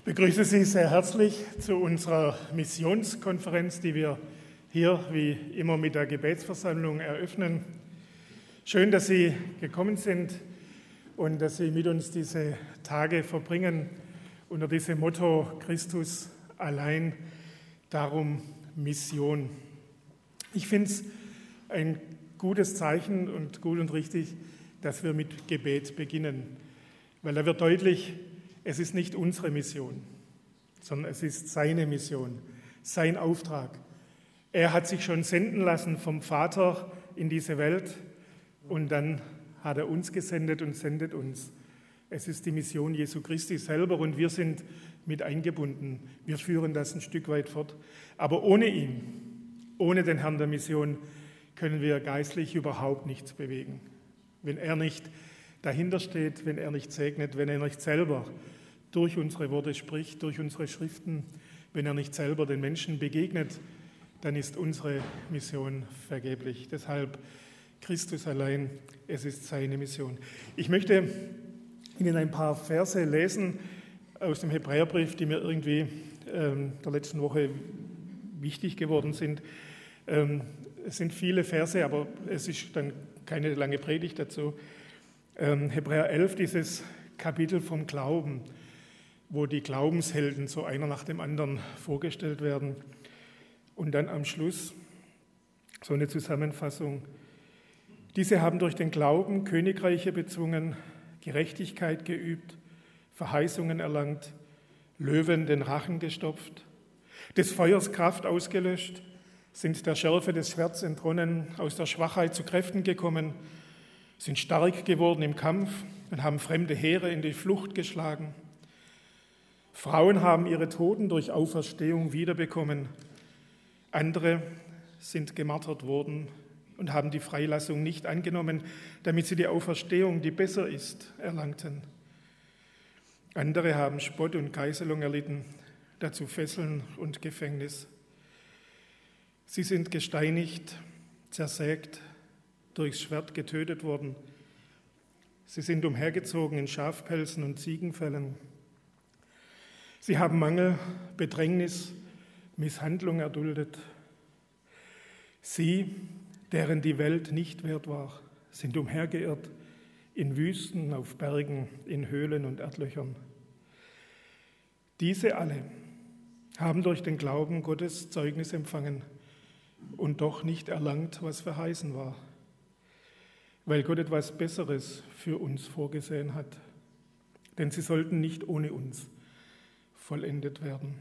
Ich begrüße Sie sehr herzlich zu unserer Missionskonferenz, die wir hier wie immer mit der Gebetsversammlung eröffnen. Schön, dass Sie gekommen sind und dass Sie mit uns diese Tage verbringen unter diesem Motto Christus allein, darum Mission. Ich finde es ein gutes Zeichen und gut und richtig, dass wir mit Gebet beginnen, weil da wird deutlich, es ist nicht unsere Mission, sondern es ist seine Mission, sein Auftrag. Er hat sich schon senden lassen vom Vater in diese Welt und dann hat er uns gesendet und sendet uns. Es ist die Mission Jesu Christi selber und wir sind mit eingebunden. Wir führen das ein Stück weit fort. Aber ohne ihn, ohne den Herrn der Mission, können wir geistlich überhaupt nichts bewegen. Wenn er nicht dahinter steht, wenn er nicht segnet, wenn er nicht selber durch unsere Worte spricht, durch unsere Schriften, wenn er nicht selber den Menschen begegnet, dann ist unsere Mission vergeblich. Deshalb Christus allein, es ist seine Mission. Ich möchte Ihnen ein paar Verse lesen aus dem Hebräerbrief, die mir irgendwie der letzten Woche wichtig geworden sind. Es sind viele Verse, aber es ist dann keine lange Predigt dazu. Hebräer 11, dieses Kapitel vom Glauben, wo die Glaubenshelden so einer nach dem anderen vorgestellt werden. Und dann am Schluss so eine Zusammenfassung. Diese haben durch den Glauben Königreiche bezwungen, Gerechtigkeit geübt, Verheißungen erlangt, Löwen den Rachen gestopft, des Feuers Kraft ausgelöscht, sind der Schärfe des Schwerts entronnen, aus der Schwachheit zu Kräften gekommen, sind stark geworden im Kampf und haben fremde Heere in die Flucht geschlagen. Frauen haben ihre Toten durch Auferstehung wiederbekommen. Andere sind gemartert worden und haben die Freilassung nicht angenommen, damit sie die Auferstehung, die besser ist, erlangten. Andere haben Spott und Geißelung erlitten, dazu Fesseln und Gefängnis. Sie sind gesteinigt, zersägt, durchs Schwert getötet worden. Sie sind umhergezogen in Schafpelzen und Ziegenfellen. Sie haben Mangel, Bedrängnis, Misshandlung erduldet. Sie, deren die Welt nicht wert war, sind umhergeirrt in Wüsten, auf Bergen, in Höhlen und Erdlöchern. Diese alle haben durch den Glauben Gottes Zeugnis empfangen und doch nicht erlangt, was verheißen war, weil Gott etwas Besseres für uns vorgesehen hat. Denn sie sollten nicht ohne uns vollendet werden.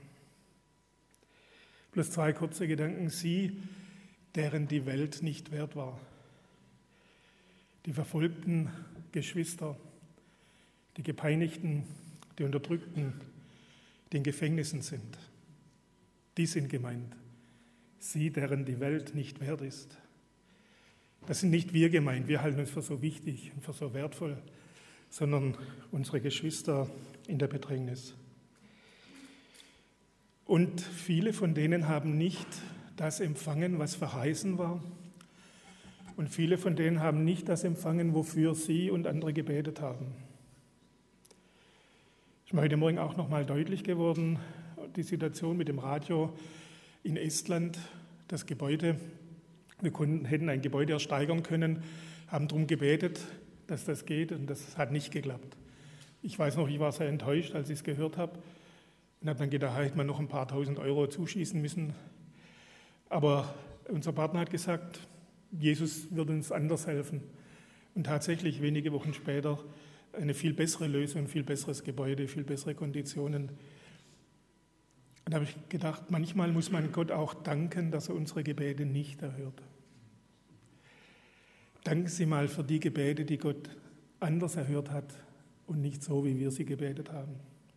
Bloß zwei kurze Gedanken. Sie, deren die Welt nicht wert war. Die verfolgten Geschwister, die Gepeinigten, die Unterdrückten, die in Gefängnissen sind. Die sind gemeint. Sie, deren die Welt nicht wert ist. Das sind nicht wir gemeint, wir halten uns für so wichtig und für so wertvoll, sondern unsere Geschwister in der Bedrängnis. Und viele von denen haben nicht das empfangen, was verheißen war. Und viele von denen haben nicht das empfangen, wofür sie und andere gebetet haben. Ist mir heute Morgen auch noch mal deutlich geworden, die Situation mit dem Radio in Estland, das Gebäude. Wir hätten ein Gebäude ersteigern können, haben darum gebetet, dass das geht, und das hat nicht geklappt. Ich weiß noch, ich war sehr enttäuscht, als ich es gehört habe. Und habe dann gedacht, hätte man noch ein paar tausend Euro zuschießen müssen. Aber unser Partner hat gesagt, Jesus wird uns anders helfen. Und tatsächlich wenige Wochen später eine viel bessere Lösung, viel besseres Gebäude, viel bessere Konditionen. Und da habe ich gedacht, manchmal muss man Gott auch danken, dass er unsere Gebete nicht erhört. Danken Sie mal für die Gebete, die Gott anders erhört hat und nicht so, wie wir sie gebetet haben.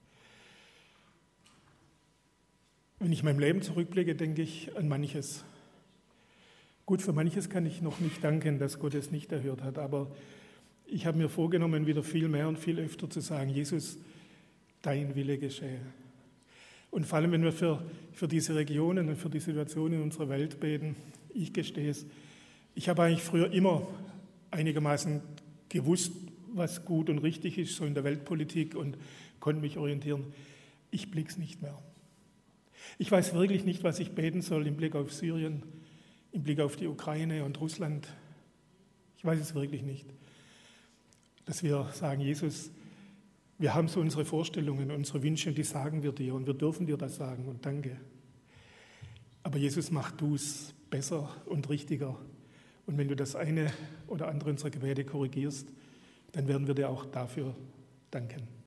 Wenn ich mein Leben zurückblicke, denke ich an manches. Gut, für manches kann ich noch nicht danken, dass Gott es nicht erhört hat, aber ich habe mir vorgenommen, wieder viel mehr und viel öfter zu sagen, Jesus, dein Wille geschehe. Und vor allem, wenn wir für diese Regionen und für die Situation in unserer Welt beten, ich gestehe es, ich habe eigentlich früher immer einigermaßen gewusst, was gut und richtig ist, so in der Weltpolitik, und konnte mich orientieren. ich blick's nicht mehr. Ich weiß wirklich nicht, was ich beten soll im Blick auf Syrien, im Blick auf die Ukraine und Russland. Ich weiß es wirklich nicht. Dass wir sagen, Jesus, wir haben so unsere Vorstellungen, unsere Wünsche und die sagen wir dir und wir dürfen dir das sagen und danke. Aber Jesus, mach du es besser und richtiger. Und wenn du das eine oder andere unserer Gebete korrigierst, dann werden wir dir auch dafür danken.